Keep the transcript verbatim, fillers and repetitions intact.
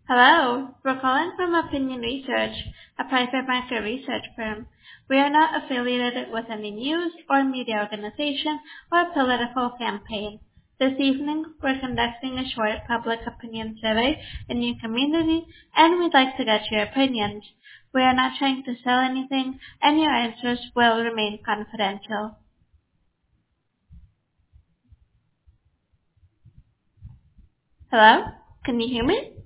Hello, we're calling from Opinion Research, a private market research firm. We are not affiliated with any news or media organization or political campaign. This evening, we're conducting a short public opinion survey in your community, and we'd like to get your opinions. We are not trying to sell anything, and your answers will remain confidential. Hello? Can you hear me?